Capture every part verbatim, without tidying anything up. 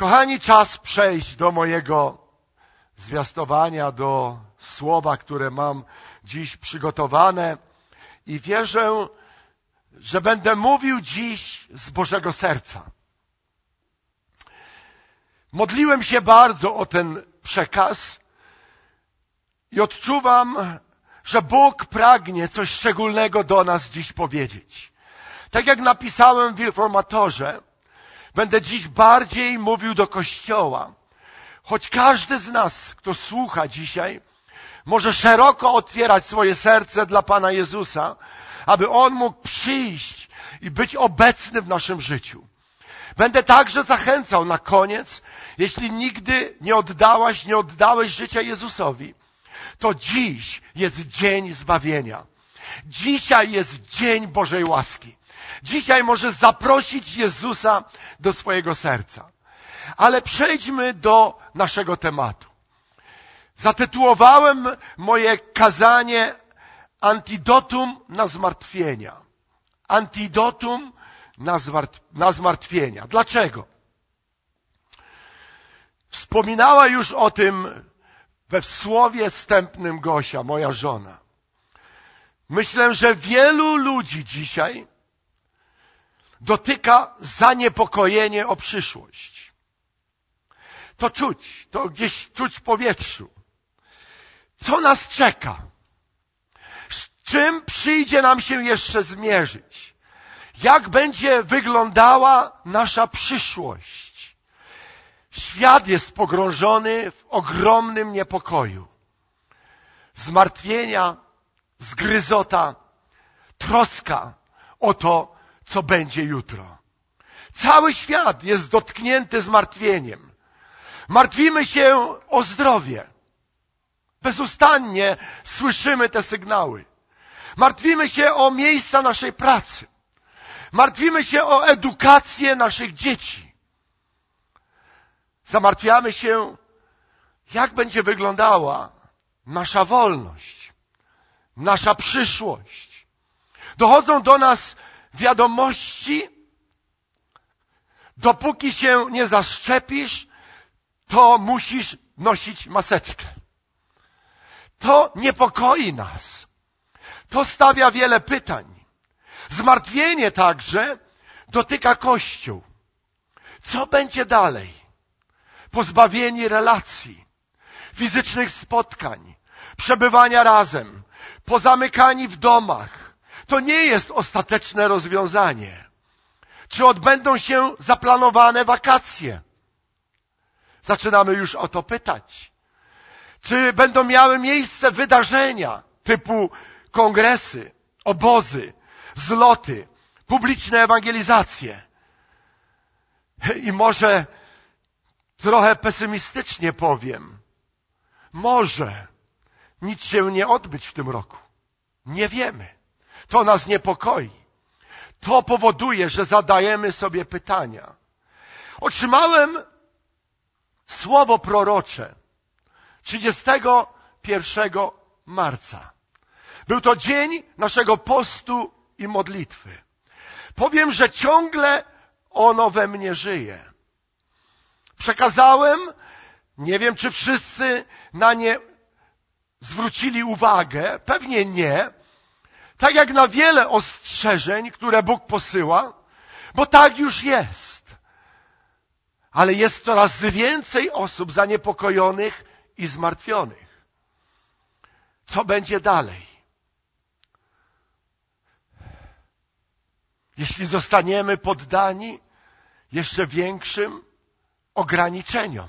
Kochani, czas przejść do mojego zwiastowania, do słowa, które mam dziś przygotowane i wierzę, że będę mówił dziś z Bożego serca. Modliłem się bardzo o ten przekaz i odczuwam, że Bóg pragnie coś szczególnego do nas dziś powiedzieć. Tak jak napisałem w informatorze, będę dziś bardziej mówił do Kościoła. Choć każdy z nas, kto słucha dzisiaj, może szeroko otwierać swoje serce dla Pana Jezusa, aby On mógł przyjść i być obecny w naszym życiu. Będę także zachęcał na koniec, jeśli nigdy nie oddałaś, nie oddałeś życia Jezusowi, to dziś jest dzień zbawienia. Dzisiaj jest dzień Bożej łaski. Dzisiaj możesz zaprosić Jezusa do swojego serca. Ale przejdźmy do naszego tematu. Zatytułowałem moje kazanie Antidotum na zmartwienia. Antidotum na, zwart- na zmartwienia. Dlaczego? Wspominała już o tym we słowie wstępnym Gosia, moja żona. Myślę, że wielu ludzi dzisiaj dotyka zaniepokojenie o przyszłość. To czuć, to gdzieś czuć w powietrzu. Co nas czeka? Z czym przyjdzie nam się jeszcze zmierzyć? Jak będzie wyglądała nasza przyszłość? Świat jest pogrążony w ogromnym niepokoju. Zmartwienia, zgryzota, troska o to, co będzie jutro. Cały świat jest dotknięty zmartwieniem. Martwimy się o zdrowie. Bezustannie słyszymy te sygnały. Martwimy się o miejsca naszej pracy. Martwimy się o edukację naszych dzieci. Zamartwiamy się, jak będzie wyglądała nasza wolność, nasza przyszłość. Dochodzą do nas wiadomości, dopóki się nie zaszczepisz, to musisz nosić maseczkę. To niepokoi nas. To stawia wiele pytań. Zmartwienie także dotyka Kościół. Co będzie dalej? Pozbawieni relacji, fizycznych spotkań, przebywania razem, pozamykani w domach. To nie jest ostateczne rozwiązanie. Czy odbędą się zaplanowane wakacje? Zaczynamy już o to pytać. Czy będą miały miejsce wydarzenia typu kongresy, obozy, zloty, publiczne ewangelizacje? I może trochę pesymistycznie powiem, może nic się nie odbyć w tym roku. Nie wiemy. To nas niepokoi. To powoduje, że zadajemy sobie pytania. Otrzymałem słowo prorocze trzydziestego pierwszego marca. Był to dzień naszego postu i modlitwy. Powiem, że ciągle ono we mnie żyje. Przekazałem, nie wiem, czy wszyscy na nie zwrócili uwagę, pewnie nie, tak jak na wiele ostrzeżeń, które Bóg posyła, bo tak już jest. Ale jest coraz więcej osób zaniepokojonych i zmartwionych. Co będzie dalej? Jeśli zostaniemy poddani jeszcze większym ograniczeniom.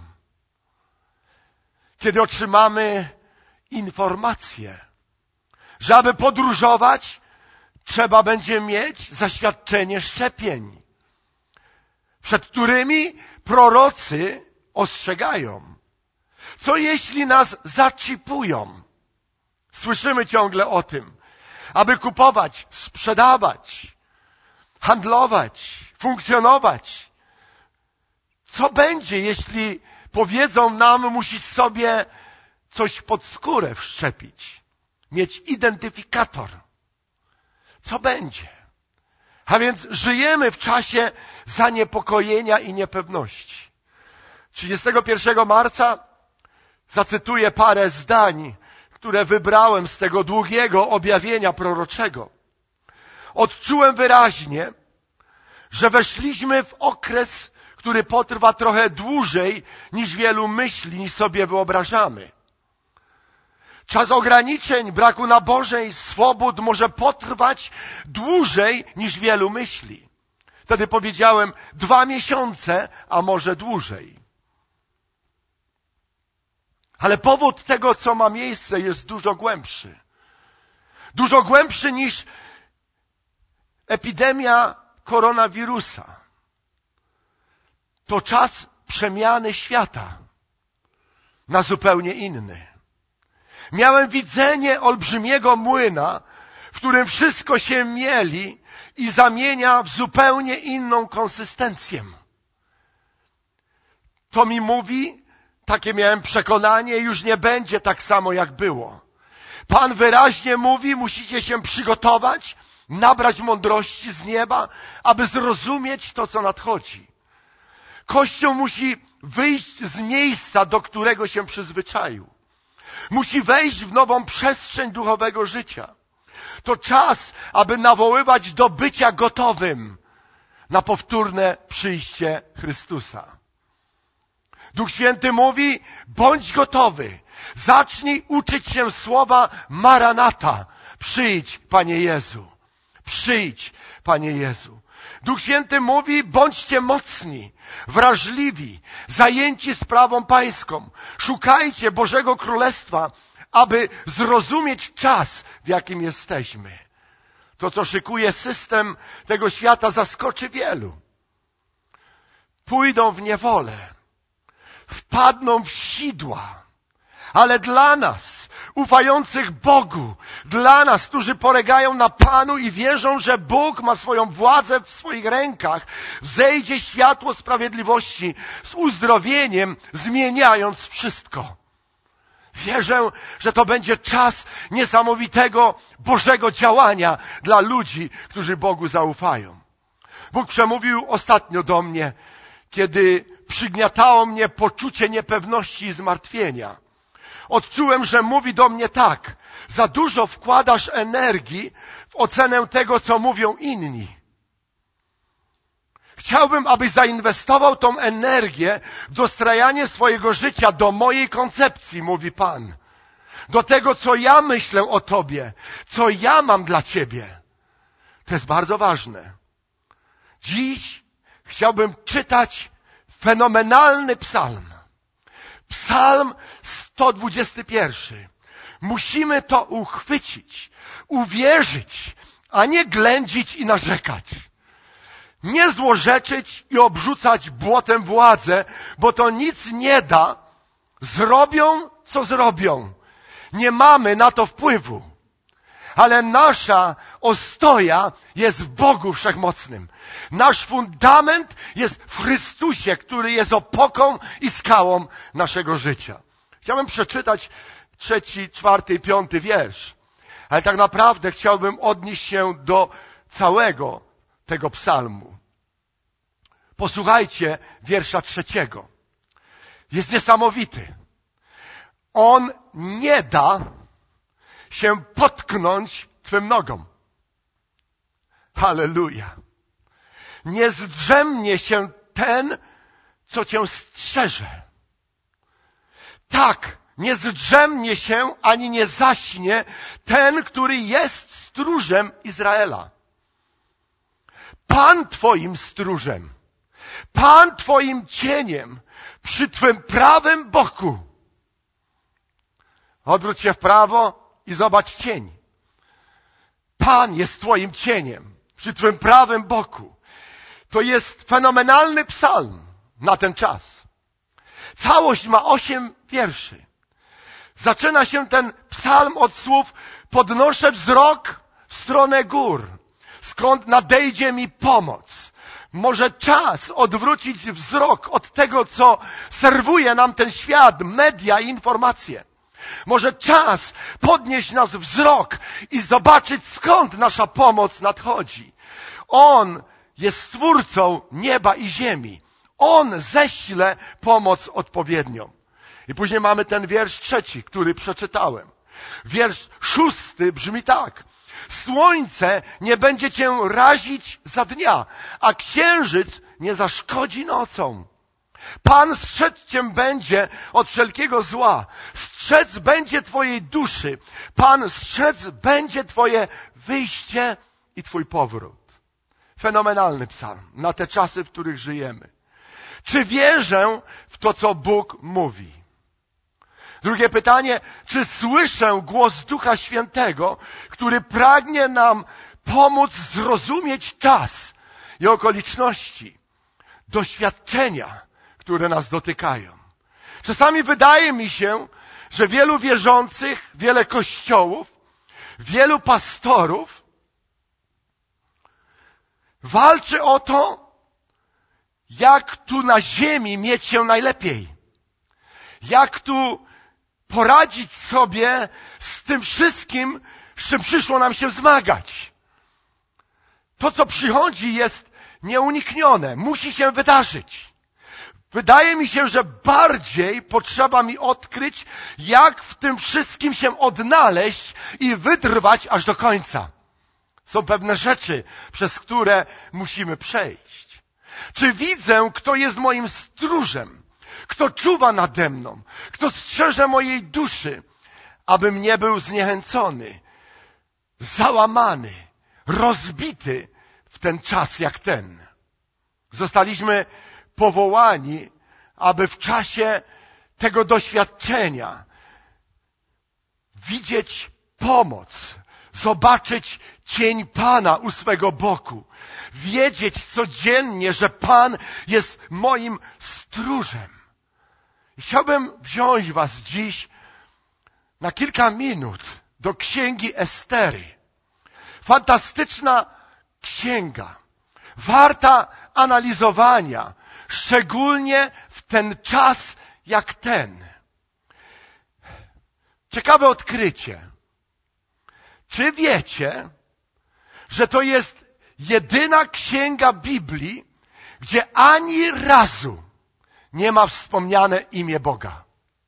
Kiedy otrzymamy informację, że aby podróżować, trzeba będzie mieć zaświadczenie szczepień, przed którymi prorocy ostrzegają. Co jeśli nas zaczipują? Słyszymy ciągle o tym. Aby kupować, sprzedawać, handlować, funkcjonować. Co będzie, jeśli powiedzą nam, musisz sobie coś pod skórę wszczepić, mieć identyfikator? Co będzie? A więc żyjemy w czasie zaniepokojenia i niepewności. trzydziestego pierwszego marca zacytuję parę zdań, które wybrałem z tego długiego objawienia proroczego. Odczułem wyraźnie, że weszliśmy w okres, który potrwa trochę dłużej niż wielu myśli, niż sobie wyobrażamy. Czas ograniczeń, braku nabożeństw, swobód może potrwać dłużej niż wielu myśli. Wtedy powiedziałem dwa miesiące, a może dłużej. Ale powód tego, co ma miejsce, jest dużo głębszy. Dużo głębszy niż epidemia koronawirusa. To czas przemiany świata na zupełnie inny. Miałem widzenie olbrzymiego młyna, w którym wszystko się mieli i zamienia w zupełnie inną konsystencję. To mi mówi, takie miałem przekonanie, już nie będzie tak samo jak było. Pan wyraźnie mówi, musicie się przygotować, nabrać mądrości z nieba, aby zrozumieć to, co nadchodzi. Kościół musi wyjść z miejsca, do którego się przyzwyczaił. Musi wejść w nową przestrzeń duchowego życia. To czas, aby nawoływać do bycia gotowym na powtórne przyjście Chrystusa. Duch Święty mówi, bądź gotowy. Zacznij uczyć się słowa Maranata. Przyjdź, Panie Jezu. Przyjdź, Panie Jezu. Duch Święty mówi, bądźcie mocni, wrażliwi, zajęci sprawą pańską. Szukajcie Bożego Królestwa, aby zrozumieć czas, w jakim jesteśmy. To, co szykuje system tego świata, zaskoczy wielu. Pójdą w niewolę, wpadną w sidła, ale dla nas, ufających Bogu, dla nas, którzy polegają na Panu i wierzą, że Bóg ma swoją władzę w swoich rękach, wzejdzie światło sprawiedliwości z uzdrowieniem, zmieniając wszystko. Wierzę, że to będzie czas niesamowitego Bożego działania dla ludzi, którzy Bogu zaufają. Bóg przemówił ostatnio do mnie, kiedy przygniatało mnie poczucie niepewności i zmartwienia. Odczułem, że mówi do mnie tak: za dużo wkładasz energii w ocenę tego, co mówią inni. Chciałbym, abyś zainwestował tą energię w dostrajanie swojego życia do mojej koncepcji, mówi Pan. Do tego, co ja myślę o Tobie, co ja mam dla Ciebie. To jest bardzo ważne. Dziś chciałbym czytać fenomenalny psalm. Psalm sto dwudziesty pierwszy. Musimy to uchwycić, uwierzyć, a nie ględzić i narzekać. Nie złorzeczyć i obrzucać błotem władzę, bo to nic nie da. Zrobią, co zrobią. Nie mamy na to wpływu. Ale nasza ostoja jest w Bogu Wszechmocnym. Nasz fundament jest w Chrystusie, który jest opoką i skałą naszego życia. Chciałbym przeczytać trzeci, czwarty i piąty wiersz. Ale tak naprawdę chciałbym odnieść się do całego tego psalmu. Posłuchajcie wiersza trzeciego. Jest niesamowity. On nie da się potknąć twym nogom. Halleluja. Nie zdrzemnie się ten, co cię strzeże. Tak, nie zdrzemnie się ani nie zaśnie ten, który jest stróżem Izraela. Pan twoim stróżem, Pan twoim cieniem przy twym prawym boku. Odwróć się w prawo i zobacz cień. Pan jest twoim cieniem przy twym prawym boku. To jest fenomenalny psalm na ten czas. Całość ma osiem wierszy. Zaczyna się ten psalm od słów: podnoszę wzrok w stronę gór, skąd nadejdzie mi pomoc. Może czas odwrócić wzrok od tego, co serwuje nam ten świat, media i informacje. Może czas podnieść nasz wzrok i zobaczyć, skąd nasza pomoc nadchodzi. On jest Stwórcą nieba i ziemi. On ześle pomoc odpowiednią. I później mamy ten wiersz trzeci, który przeczytałem. Wiersz szósty brzmi tak. Słońce nie będzie cię razić za dnia, a księżyc nie zaszkodzi nocą. Pan strzec cię będzie od wszelkiego zła. Strzec będzie twojej duszy. Pan strzec będzie twoje wyjście i twój powrót. Fenomenalny psalm na te czasy, w których żyjemy. Czy wierzę w to, co Bóg mówi? Drugie pytanie, czy słyszę głos Ducha Świętego, który pragnie nam pomóc zrozumieć czas i okoliczności, doświadczenia, które nas dotykają. Czasami wydaje mi się, że wielu wierzących, wiele kościołów, wielu pastorów walczy o to, jak tu na ziemi mieć się najlepiej. Jak tu poradzić sobie z tym wszystkim, z czym przyszło nam się zmagać. To, co przychodzi, jest nieuniknione. Musi się wydarzyć. Wydaje mi się, że bardziej potrzeba mi odkryć, jak w tym wszystkim się odnaleźć i wytrwać aż do końca. Są pewne rzeczy, przez które musimy przejść. Czy widzę, kto jest moim stróżem? Kto czuwa nade mną? Kto strzeże mojej duszy, abym nie był zniechęcony, załamany, rozbity w ten czas jak ten? Zostaliśmy powołani, aby w czasie tego doświadczenia widzieć pomoc, zobaczyć cień Pana u swego boku, wiedzieć codziennie, że Pan jest moim stróżem. I chciałbym wziąć was dziś na kilka minut do księgi Estery. Fantastyczna księga, warta analizowania, szczególnie w ten czas jak ten. Ciekawe odkrycie. Czy wiecie, że to jest jedyna księga Biblii, gdzie ani razu nie ma wspomniane imię Boga?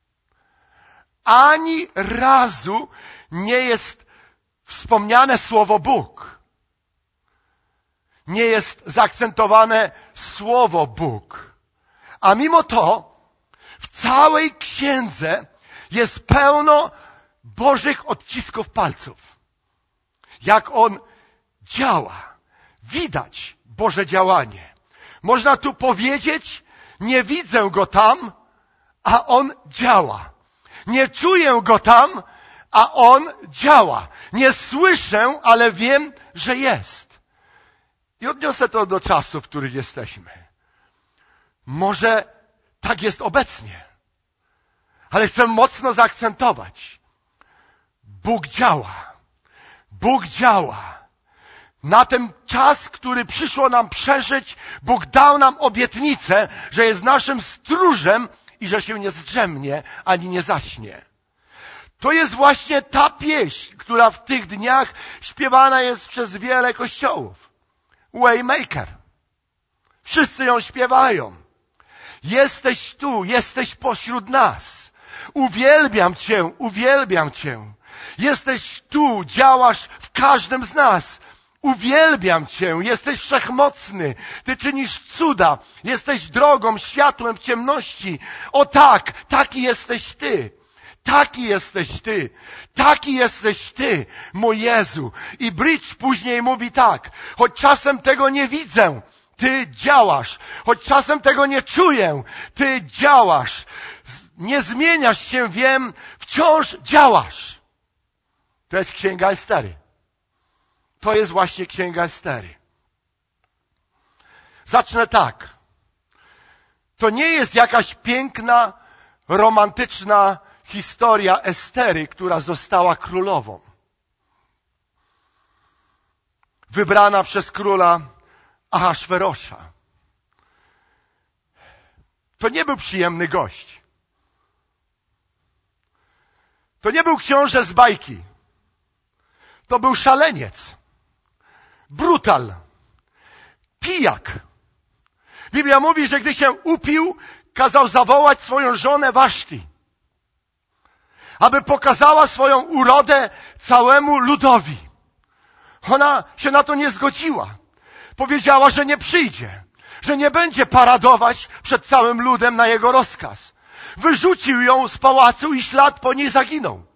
Ani razu nie jest wspomniane słowo Bóg. Nie jest zaakcentowane słowo Bóg. A mimo to w całej księdze jest pełno Bożych odcisków palców. Jak On działa. Widać Boże działanie. Można tu powiedzieć, nie widzę Go tam, a On działa. Nie czuję Go tam, a On działa. Nie słyszę, ale wiem, że jest. I odniosę to do czasów, w których jesteśmy. Może tak jest obecnie, ale chcę mocno zaakcentować. Bóg działa. Bóg działa. Na ten czas, który przyszło nam przeżyć, Bóg dał nam obietnicę, że jest naszym stróżem i że się nie zdrzemnie, ani nie zaśnie. To jest właśnie ta pieśń, która w tych dniach śpiewana jest przez wiele kościołów. Waymaker. Wszyscy ją śpiewają. Jesteś tu, jesteś pośród nas. Uwielbiam Cię, uwielbiam Cię. Jesteś tu, działasz w każdym z nas. Uwielbiam Cię, jesteś wszechmocny, Ty czynisz cuda, jesteś drogą, światłem w ciemności. O tak, taki jesteś Ty, taki jesteś Ty, taki jesteś Ty, mój Jezu. I Bridge później mówi tak, choć czasem tego nie widzę, Ty działasz, choć czasem tego nie czuję, Ty działasz. Nie zmieniasz się, wiem, wciąż działasz. To jest księga Estery. To jest właśnie księga Estery. Zacznę tak. To nie jest jakaś piękna, romantyczna historia Estery, która została królową. Wybrana przez króla Ahasferosza. To nie był przyjemny gość. To nie był książę z bajki. To był szaleniec. Brutal. Pijak. Biblia mówi, że gdy się upił, kazał zawołać swoją żonę Waszti, aby pokazała swoją urodę całemu ludowi. Ona się na to nie zgodziła. Powiedziała, że nie przyjdzie, że nie będzie paradować przed całym ludem na jego rozkaz. Wyrzucił ją z pałacu i ślad po niej zaginął.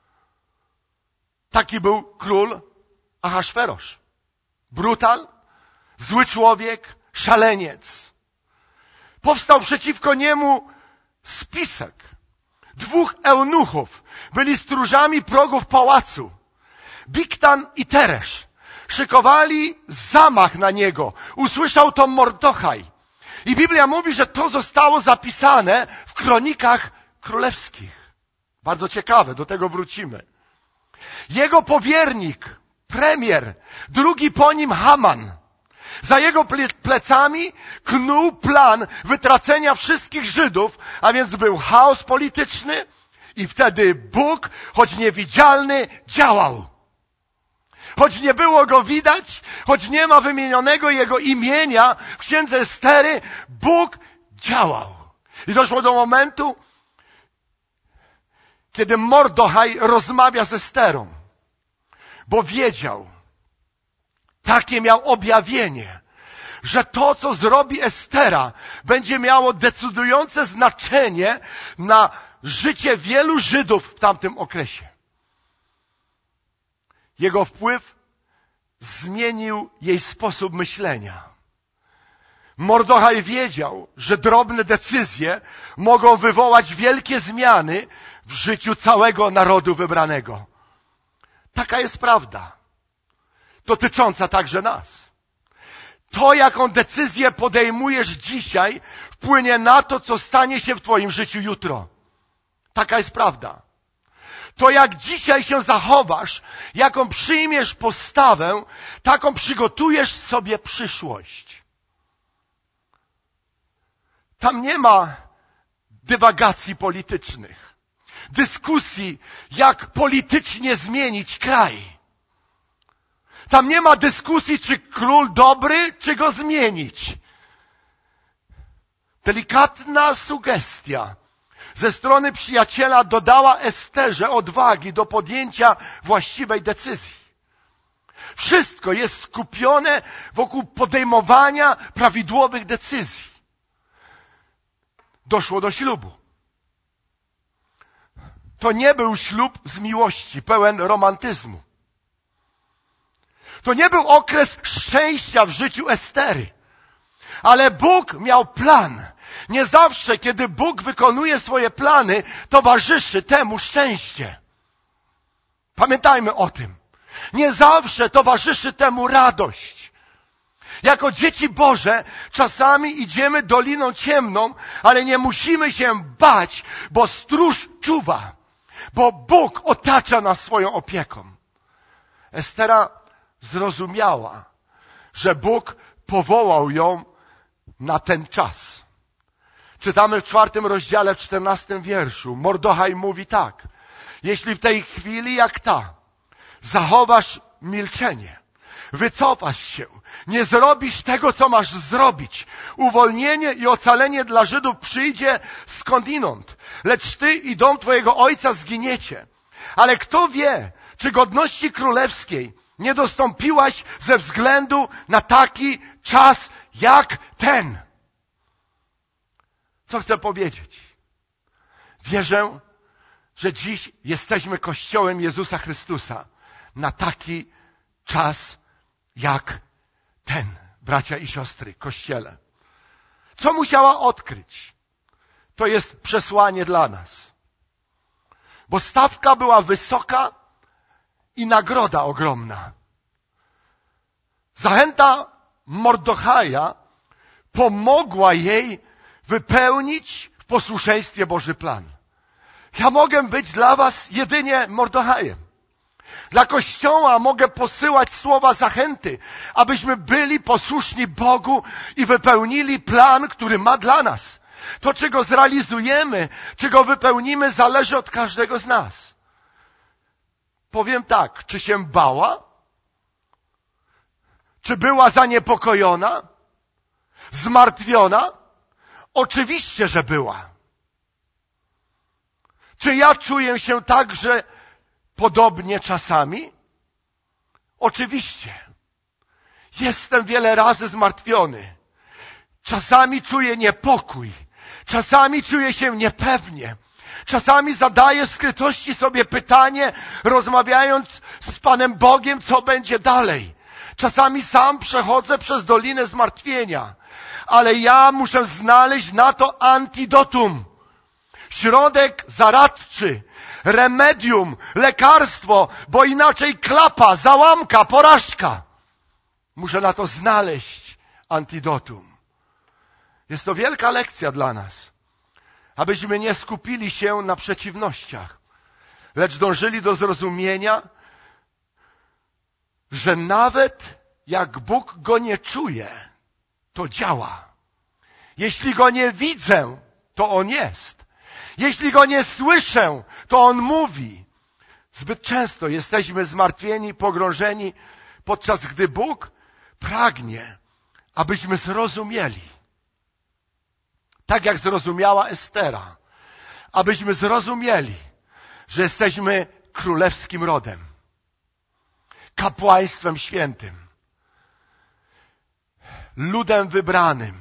Taki był król Ahasferosz. Brutal, zły człowiek, szaleniec. Powstał przeciwko niemu spisek. Dwóch eunuchów byli stróżami progów pałacu. Bigtan i Teresz szykowali zamach na niego. Usłyszał to Mordochaj. I Biblia mówi, że to zostało zapisane w kronikach królewskich. Bardzo ciekawe, do tego wrócimy. Jego powiernik, premier, drugi po nim Haman, za jego plecami knuł plan wytracenia wszystkich Żydów, a więc był chaos polityczny i wtedy Bóg, choć niewidzialny, działał. Choć nie było go widać, choć nie ma wymienionego jego imienia w księdze Estery, Bóg działał. I doszło do momentu, kiedy Mordochaj rozmawia z Esterą, bo wiedział, takie miał objawienie, że to, co zrobi Estera, będzie miało decydujące znaczenie na życie wielu Żydów w tamtym okresie. Jego wpływ zmienił jej sposób myślenia. Mordochaj wiedział, że drobne decyzje mogą wywołać wielkie zmiany w życiu całego narodu wybranego. Taka jest prawda, dotycząca także nas. To, jaką decyzję podejmujesz dzisiaj, wpłynie na to, co stanie się w twoim życiu jutro. Taka jest prawda. To, jak dzisiaj się zachowasz, jaką przyjmiesz postawę, taką przygotujesz sobie przyszłość. Tam nie ma dywagacji politycznych, dyskusji, jak politycznie zmienić kraj. Tam nie ma dyskusji, czy król dobry, czy go zmienić. Delikatna sugestia ze strony przyjaciela dodała Esterze odwagi do podjęcia właściwej decyzji. Wszystko jest skupione wokół podejmowania prawidłowych decyzji. Doszło do ślubu. To nie był ślub z miłości, pełen romantyzmu. To nie był okres szczęścia w życiu Estery. Ale Bóg miał plan. Nie zawsze, kiedy Bóg wykonuje swoje plany, towarzyszy temu szczęście. Pamiętajmy o tym. Nie zawsze towarzyszy temu radość. Jako dzieci Boże czasami idziemy doliną ciemną, ale nie musimy się bać, bo stróż czuwa, bo Bóg otacza nas swoją opieką. Estera zrozumiała, że Bóg powołał ją na ten czas. Czytamy w czwartym rozdziale, w czternastym wierszu. Mordochaj mówi tak. Jeśli w tej chwili jak ta zachowasz milczenie, wycofasz się, nie zrobisz tego, co masz zrobić, uwolnienie i ocalenie dla Żydów przyjdzie skądinąd, lecz ty i dom twojego ojca zginiecie. Ale kto wie, czy godności królewskiej nie dostąpiłaś ze względu na taki czas jak ten? Co chcę powiedzieć? Wierzę, że dziś jesteśmy Kościołem Jezusa Chrystusa na taki czas jak ten, bracia i siostry, Kościele. Co musiała odkryć? To jest przesłanie dla nas. Bo stawka była wysoka i nagroda ogromna. Zachęta Mordochaja pomogła jej wypełnić w posłuszeństwie Boży plan. Ja mogę być dla was jedynie Mordochajem. Dla Kościoła mogę posyłać słowa zachęty, abyśmy byli posłuszni Bogu i wypełnili plan, który ma dla nas. To, czy go zrealizujemy, czy go wypełnimy, zależy od każdego z nas. Powiem tak, czy się bała? Czy była zaniepokojona? Zmartwiona? Oczywiście, że była. Czy ja czuję się także podobnie czasami? Oczywiście. Jestem wiele razy zmartwiony. Czasami czuję niepokój. Czasami czuję się niepewnie. Czasami zadaję w skrytości sobie pytanie, rozmawiając z Panem Bogiem, co będzie dalej. Czasami sam przechodzę przez dolinę zmartwienia. Ale ja muszę znaleźć na to antidotum. Środek zaradczy, remedium, lekarstwo, bo inaczej klapa, załamka, porażka. Muszę na to znaleźć antidotum. Jest to wielka lekcja dla nas, abyśmy nie skupili się na przeciwnościach, lecz dążyli do zrozumienia, że nawet jak Bóg go nie czuje, to działa. Jeśli go nie widzę, to on jest. Jeśli go nie słyszę, to on mówi. Zbyt często jesteśmy zmartwieni, pogrążeni, podczas gdy Bóg pragnie, abyśmy zrozumieli. Tak jak zrozumiała Estera. Abyśmy zrozumieli, że jesteśmy królewskim rodem. Kapłaństwem świętym. Ludem wybranym.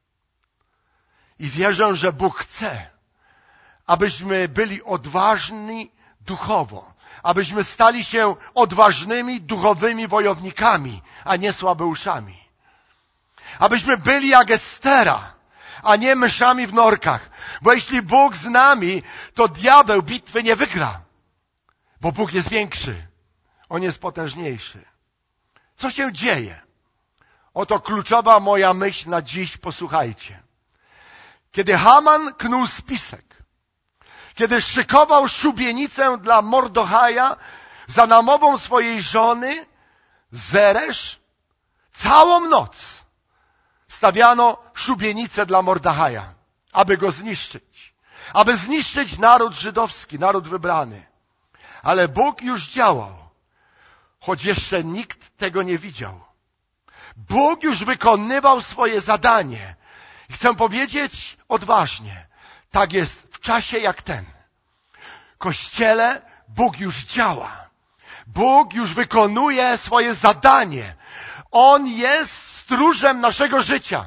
I wierzę, że Bóg chce, abyśmy byli odważni duchowo. Abyśmy stali się odważnymi, duchowymi wojownikami, a nie słabeuszami. Abyśmy byli jak Estera, a nie myszami w norkach. Bo jeśli Bóg z nami, to diabeł bitwy nie wygra. Bo Bóg jest większy. On jest potężniejszy. Co się dzieje? Oto kluczowa moja myśl na dziś, posłuchajcie. Kiedy Haman knuł spisek, kiedy szykował szubienicę dla Mordechaja za namową swojej żony Zeresz, całą noc stawiano szubienicę dla Mordechaja, aby go zniszczyć, aby zniszczyć naród żydowski, naród wybrany. Ale Bóg już działał, choć jeszcze nikt tego nie widział. Bóg już wykonywał swoje zadanie. I chcę powiedzieć odważnie, tak jest w czasie jak ten. W Kościele Bóg już działa. Bóg już wykonuje swoje zadanie. On jest stróżem naszego życia.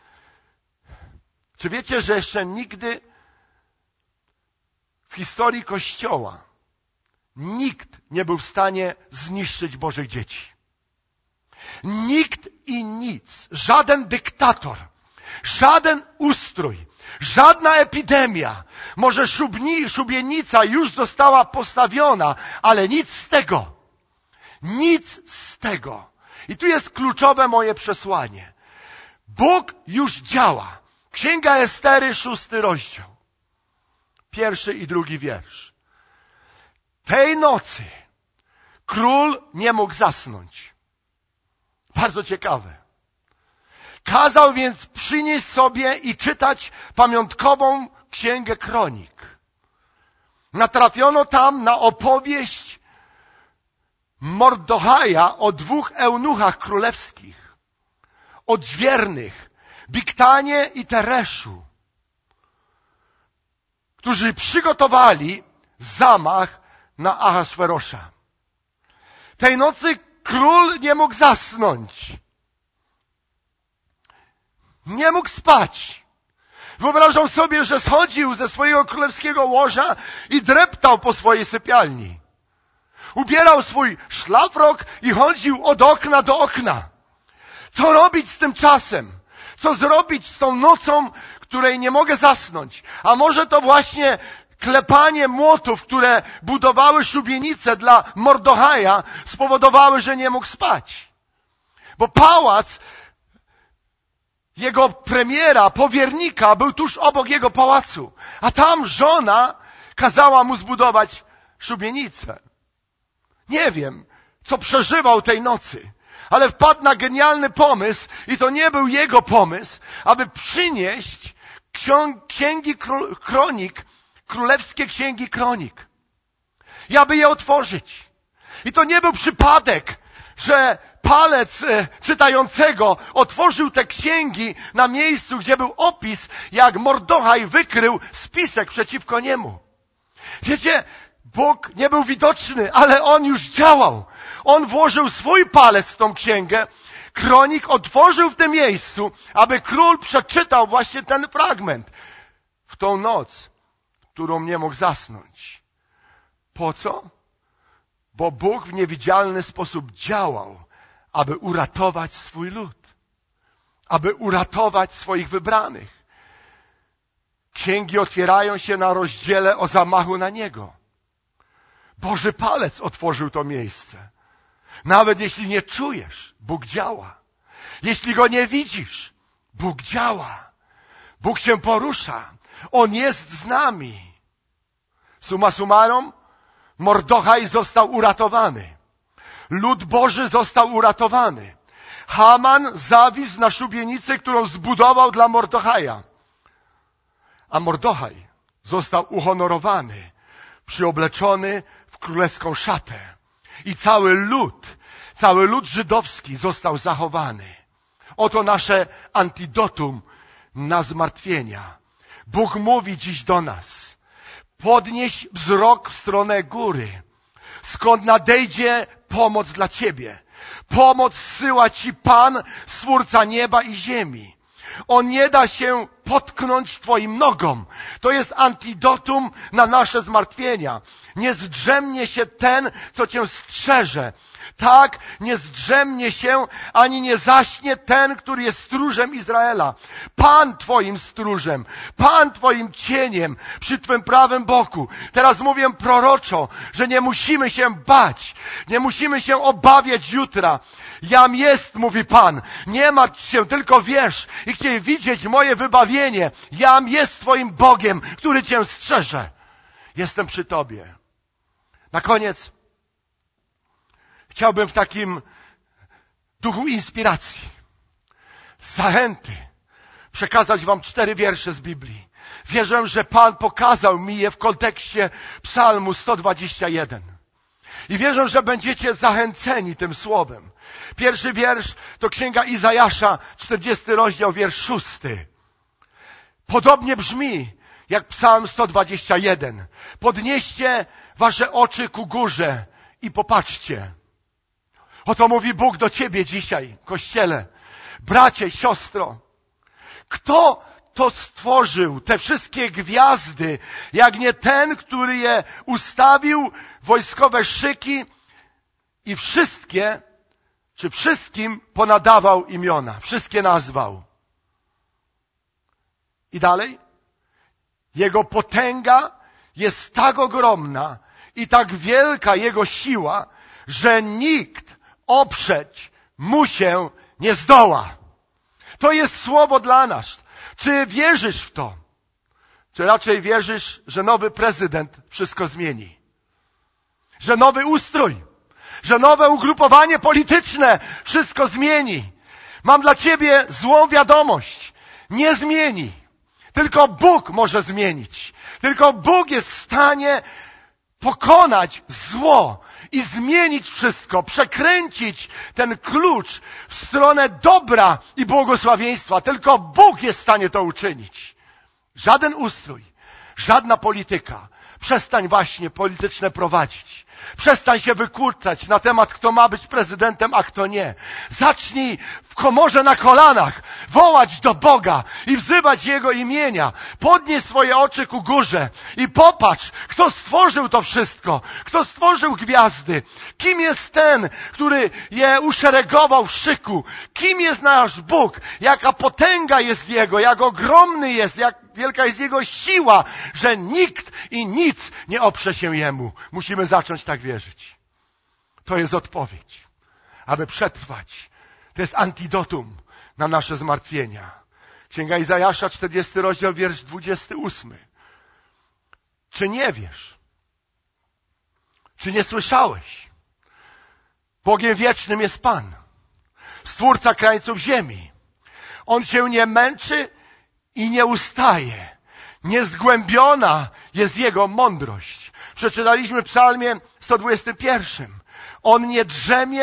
Czy wiecie, że jeszcze nigdy w historii Kościoła nikt nie był w stanie zniszczyć Bożych dzieci? Nikt i nic, żaden dyktator, żaden ustrój, żadna epidemia. Może szubni, szubienica już została postawiona, ale nic z tego. Nic z tego. I tu jest kluczowe moje przesłanie. Bóg już działa. Księga Estery, szósty rozdział. Pierwszy i drugi wiersz. Tej nocy król nie mógł zasnąć. Bardzo ciekawe. Kazał więc przynieść sobie i czytać pamiątkową księgę kronik. Natrafiono tam na opowieść Mordechaja o dwóch eunuchach królewskich, odźwiernych, Biktanie i Tereszu, którzy przygotowali zamach na Ahasferosza. Tej nocy król nie mógł zasnąć. Nie mógł spać. Wyobrażam sobie, że schodził ze swojego królewskiego łoża i dreptał po swojej sypialni. Ubierał swój szlafrok i chodził od okna do okna. Co robić z tym czasem? Co zrobić z tą nocą, której nie mogę zasnąć? A może to właśnie klepanie młotów, które budowały szubienice dla Mordechaja, spowodowały, że nie mógł spać. Bo pałac jego premiera, powiernika był tuż obok jego pałacu. A tam żona kazała mu zbudować szubienicę. Nie wiem, co przeżywał tej nocy, ale wpadł na genialny pomysł i to nie był jego pomysł, aby przynieść księgi kronik, królewskie księgi kronik. I aby je otworzyć. I to nie był przypadek, że palec czytającego otworzył te księgi na miejscu, gdzie był opis, jak Mordochaj wykrył spisek przeciwko niemu. Wiecie, Bóg nie był widoczny, ale On już działał. On włożył swój palec w tą księgę. Kronik otworzył w tym miejscu, aby król przeczytał właśnie ten fragment. W tą noc, którą nie mógł zasnąć. Po co? Bo Bóg w niewidzialny sposób działał, aby uratować swój lud. Aby uratować swoich wybranych. Księgi otwierają się na rozdziale o zamachu na Niego. Boży palec otworzył to miejsce. Nawet jeśli nie czujesz, Bóg działa. Jeśli Go nie widzisz, Bóg działa. Bóg się porusza. On jest z nami. Summa summarum, Mordochaj został uratowany. Lud Boży został uratowany. Haman zawisł na szubienicę, którą zbudował dla Mordochaja. A Mordochaj został uhonorowany, przyobleczony w królewską szatę. I cały lud, cały lud żydowski został zachowany. Oto nasze antidotum na zmartwienia. Bóg mówi dziś do nas. Podnieś wzrok w stronę góry, skąd nadejdzie pomoc dla ciebie. Pomoc zsyła ci Pan, Stwórca nieba i ziemi. On nie da się potknąć twoim nogom. To jest antidotum na nasze zmartwienia. Nie zdrzemnie się ten, co cię strzeże. Tak, nie zdrzemnie się, ani nie zaśnie ten, który jest stróżem Izraela. Pan twoim stróżem, Pan twoim cieniem przy twym prawym boku. Teraz mówię proroczo, że nie musimy się bać, nie musimy się obawiać jutra. Jam jest, mówi Pan. Nie martw się, tylko wierz i chciej widzieć moje wybawienie. Jam jest twoim Bogiem, który cię strzeże. Jestem przy tobie. Na koniec chciałbym w takim duchu inspiracji, zachęty przekazać wam cztery wiersze z Biblii. Wierzę, że Pan pokazał mi je w kontekście Psalmu sto dwadzieścia jeden. I wierzę, że będziecie zachęceni tym słowem. Pierwszy wiersz to Księga Izajasza, czterdziesty rozdział, wiersz szósty. Podobnie brzmi jak Psalm sto dwadzieścia jeden. Podnieście wasze oczy ku górze i popatrzcie. Oto mówi Bóg do ciebie dzisiaj, Kościele. Bracie, siostro, kto to stworzył, te wszystkie gwiazdy, jak nie ten, który je ustawił, wojskowe szyki i wszystkie, czy wszystkim ponadawał imiona, wszystkie nazwał. I dalej? Jego potęga jest tak ogromna i tak wielka Jego siła, że nikt oprzeć mu się nie zdoła. To jest słowo dla nas. Czy wierzysz w to? Czy raczej wierzysz, że nowy prezydent wszystko zmieni? Że nowy ustrój, że nowe ugrupowanie polityczne wszystko zmieni? Mam dla ciebie złą wiadomość. Nie zmieni. Tylko Bóg może zmienić. Tylko Bóg jest w stanie pokonać zło i zmienić wszystko, przekręcić ten klucz w stronę dobra i błogosławieństwa. Tylko Bóg jest w stanie to uczynić. Żaden ustrój, żadna polityka. Przestań właśnie polityczne prowadzić. Przestań się wykurczać na temat, kto ma być prezydentem, a kto nie. Zacznij w komorze na kolanach wołać do Boga i wzywać Jego imienia. Podnieś swoje oczy ku górze i popatrz, kto stworzył to wszystko. Kto stworzył gwiazdy. Kim jest ten, który je uszeregował w szyku. Kim jest nasz Bóg. Jaka potęga jest Jego. Jak ogromny jest. Jak wielka jest Jego siła, że nikt i nic nie oprze się Jemu. Musimy zacząć tak wierzyć. To jest odpowiedź, aby przetrwać. To jest antidotum na nasze zmartwienia. Księga Izajasza, czterdziesty rozdział, wiersz dwudziesty ósmy. Czy nie wiesz? Czy nie słyszałeś? Bogiem wiecznym jest Pan, Stwórca krańców ziemi. On się nie męczy i nie ustaje. Niezgłębiona jest Jego mądrość. Przeczytaliśmy w Psalmie sto dwudziestym pierwszym. On nie drzemie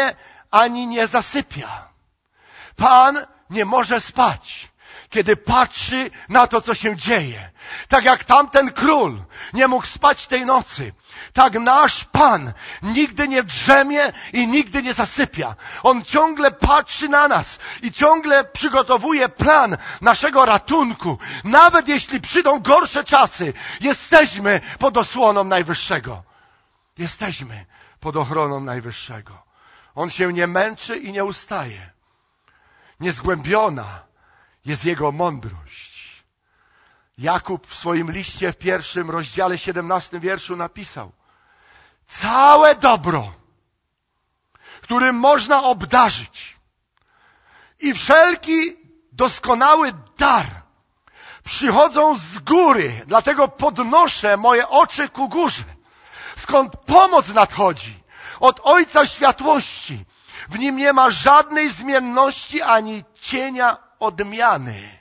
ani nie zasypia. Pan nie może spać, kiedy patrzy na to, co się dzieje. Tak jak tamten król nie mógł spać tej nocy, tak nasz Pan nigdy nie drzemie i nigdy nie zasypia. On ciągle patrzy na nas i ciągle przygotowuje plan naszego ratunku. Nawet jeśli przyjdą gorsze czasy, jesteśmy pod osłoną Najwyższego. Jesteśmy pod ochroną Najwyższego. On się nie męczy i nie ustaje. Niezgłębiona jest Jego mądrość. Jakub w swoim liście w pierwszym rozdziale siedemnastym wierszu napisał: całe dobro, którym można obdarzyć, i wszelki doskonały dar przychodzą z góry, dlatego podnoszę moje oczy ku górze, skąd pomoc nadchodzi, od Ojca Światłości. W Nim nie ma żadnej zmienności ani cienia odmiany.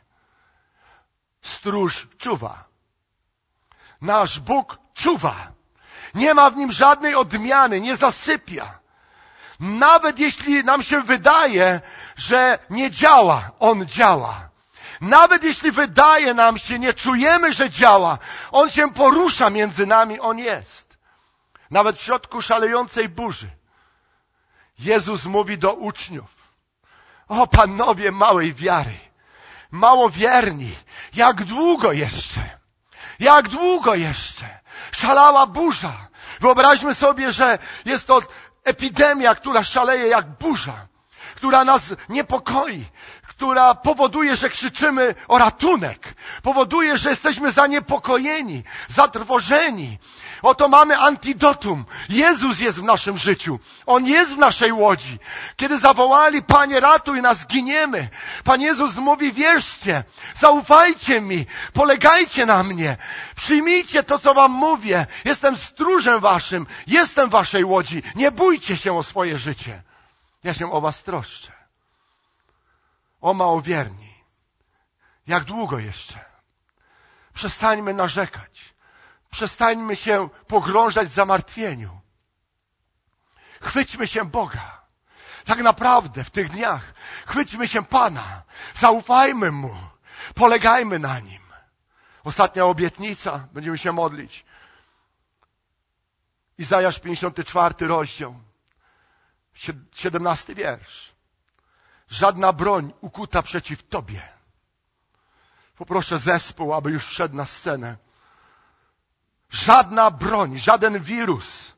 Stróż czuwa. Nasz Bóg czuwa. Nie ma w Nim żadnej odmiany, nie zasypia. Nawet jeśli nam się wydaje, że nie działa, On działa. Nawet jeśli wydaje nam się, nie czujemy, że działa, On się porusza między nami, On jest. Nawet w środku szalejącej burzy Jezus mówi do uczniów: o panowie małej wiary, małowierni, jak długo jeszcze? Jak długo jeszcze? Szalała burza. Wyobraźmy sobie, że jest to epidemia, która szaleje jak burza, która nas niepokoi, która powoduje, że krzyczymy o ratunek, powoduje, że jesteśmy zaniepokojeni, zatrwożeni. Oto mamy antidotum. Jezus jest w naszym życiu. On jest w naszej łodzi. Kiedy zawołali: Panie, ratuj nas, giniemy, Pan Jezus mówi: wierzcie, zaufajcie mi, polegajcie na mnie, przyjmijcie to, co wam mówię. Jestem stróżem waszym, jestem w waszej łodzi. Nie bójcie się o swoje życie. Ja się o was troszczę. O małowierni, jak długo jeszcze? Przestańmy narzekać. Przestańmy się pogrążać w zamartwieniu. Chwyćmy się Boga. Tak naprawdę w tych dniach chwyćmy się Pana. Zaufajmy Mu. Polegajmy na Nim. Ostatnia obietnica. Będziemy się modlić. Izajasz pięćdziesiąty czwarty rozdział. siedemnasty wiersz. Żadna broń ukuta przeciw Tobie. Poproszę zespół, aby już wszedł na scenę. Żadna broń, żaden wirus,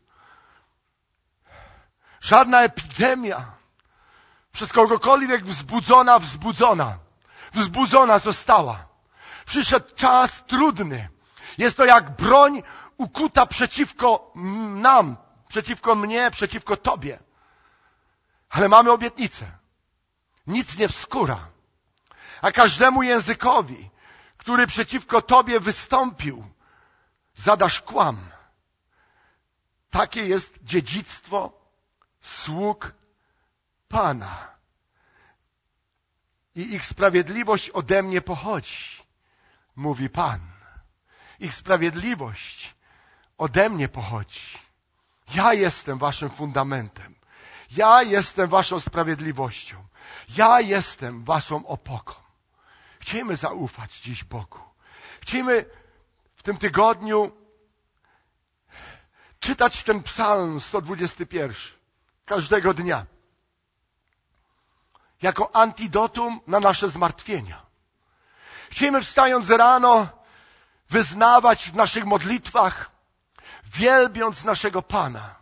żadna epidemia, przez kogokolwiek wzbudzona, wzbudzona, wzbudzona została. Przyszedł czas trudny. Jest to jak broń ukuta przeciwko nam, przeciwko mnie, przeciwko Tobie. Ale mamy obietnicę. Nic nie wskóra. A każdemu językowi, który przeciwko Tobie wystąpił, zadasz kłam. Takie jest dziedzictwo sług Pana. I ich sprawiedliwość ode mnie pochodzi, mówi Pan. Ich sprawiedliwość ode mnie pochodzi. Ja jestem waszym fundamentem. Ja jestem waszą sprawiedliwością. Ja jestem waszą opoką. Chciejmy zaufać dziś Bogu. Chciejmy w tym tygodniu czytać ten psalm sto dwudziesty pierwszy każdego dnia jako antidotum na nasze zmartwienia. Chciejmy, wstając rano, wyznawać w naszych modlitwach, wielbiąc naszego Pana: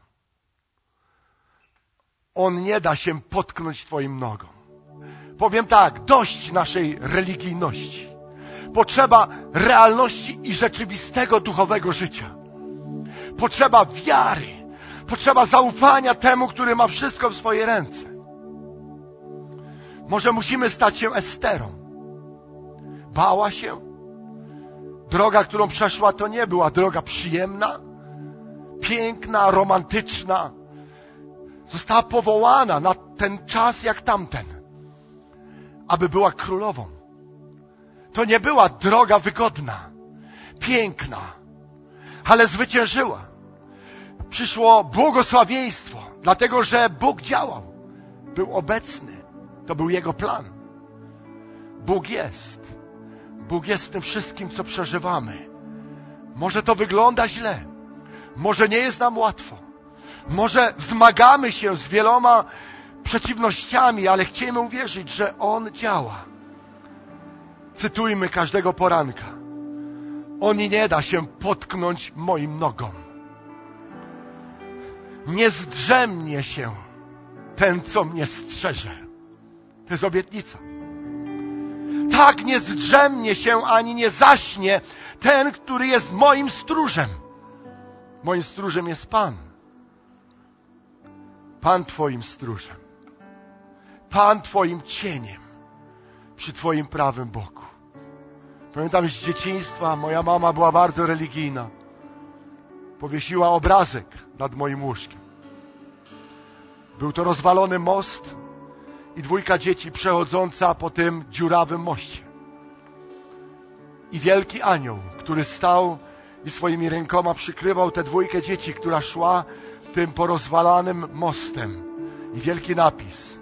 On nie da się potknąć Twoim nogą. Powiem tak, dość naszej religijności. Potrzeba realności i rzeczywistego duchowego życia. Potrzeba wiary. Potrzeba zaufania temu, który ma wszystko w swoje ręce. Może musimy stać się Esterą. Bała się. Droga, którą przeszła, to nie była droga przyjemna, piękna, romantyczna. Została powołana na ten czas jak tamten, aby była królową. To nie była droga wygodna, piękna, ale zwyciężyła. Przyszło błogosławieństwo, dlatego że Bóg działał. był obecny. To był Jego plan. Bóg jest. Bóg jest w tym wszystkim, co przeżywamy. Może to wygląda źle. Może nie jest nam łatwo. Może zmagamy się z wieloma przeciwnościami, ale chcemy uwierzyć, że On działa. Cytujmy każdego poranka. On nie da się potknąć moim nogom. Nie zdrzemnie się ten, co mnie strzeże. To jest obietnica. Tak nie zdrzemnie się ani nie zaśnie ten, który jest moim stróżem. Moim stróżem jest Pan. Pan Twoim stróżem. Pan Twoim cieniem przy Twoim prawym boku. Pamiętam z dzieciństwa, moja mama była bardzo religijna. Powiesiła obrazek nad moim łóżkiem. Był to rozwalony most i dwójka dzieci przechodząca po tym dziurawym moście. I wielki anioł, który stał i swoimi rękoma przykrywał tę dwójkę dzieci, która szła tym porozwalanym mostem. I wielki napis.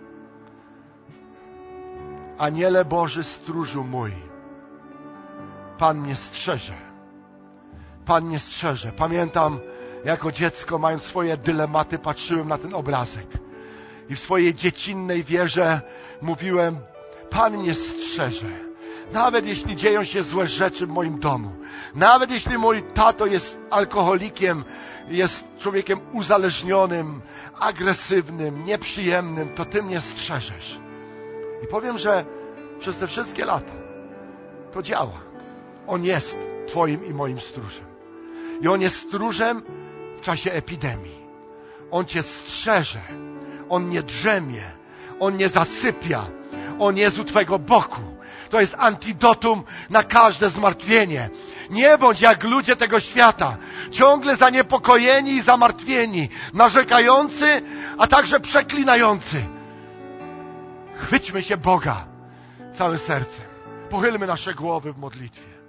Aniele Boży, stróżu mój, Pan mnie strzeże. Pan mnie strzeże. Pamiętam, jako dziecko, mając swoje dylematy, patrzyłem na ten obrazek. I w swojej dziecinnej wierze mówiłem, Pan mnie strzeże. Nawet jeśli dzieją się złe rzeczy w moim domu. Nawet jeśli mój tato jest alkoholikiem, jest człowiekiem uzależnionym, agresywnym, nieprzyjemnym, to Ty mnie strzeżesz. I powiem, że przez te wszystkie lata to działa. On jest Twoim i moim stróżem. I On jest stróżem w czasie epidemii. On Cię strzeże. On nie drzemie. On nie zasypia. On jest u Twojego boku. To jest antidotum na każde zmartwienie. Nie bądź jak ludzie tego świata, ciągle zaniepokojeni i zamartwieni, narzekający, a także przeklinający. Chwyćmy się Boga całym sercem. Pochylmy nasze głowy w modlitwie.